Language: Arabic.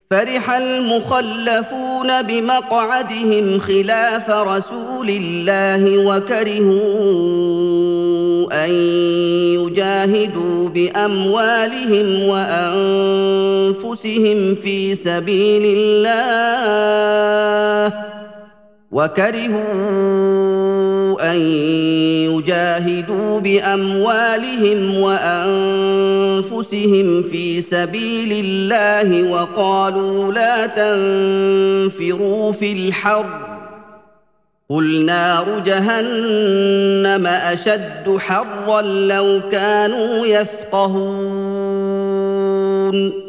فرح المخلفون بمقعدهم خلاف رسول الله وكرهوا أن يجاهدوا بأموالهم وأنفسهم في سبيل الله وقالوا لا تنفروا في الحر قل نار جهنم أشد حرا لو كانوا يفقهون